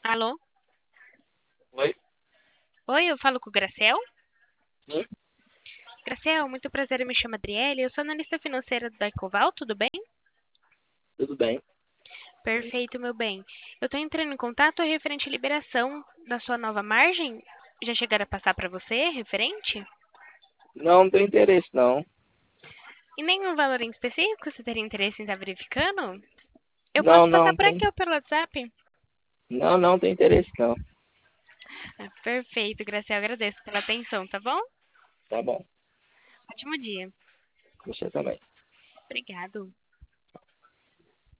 Alô? Oi? Oi, eu falo com o Graciel? Sim, Graciel, muito prazer, eu me chamo Adriele, eu sou analista financeira da Ecoval, tudo bem? tudo bem. Perfeito, meu bem. Eu estou entrando em contato referente à liberação da sua nova margem. Já chegaram a passar para você, referente? Não tenho interesse, não. E nenhum valor em específico, você teria interesse em estar verificando? Eu Não, posso passar não por tem. aqui ou pelo WhatsApp? Não tem interesse, não. Ah, perfeito, Graciel, agradeço pela atenção, tá bom? Tá bom. Ótimo dia. Você também. Obrigado.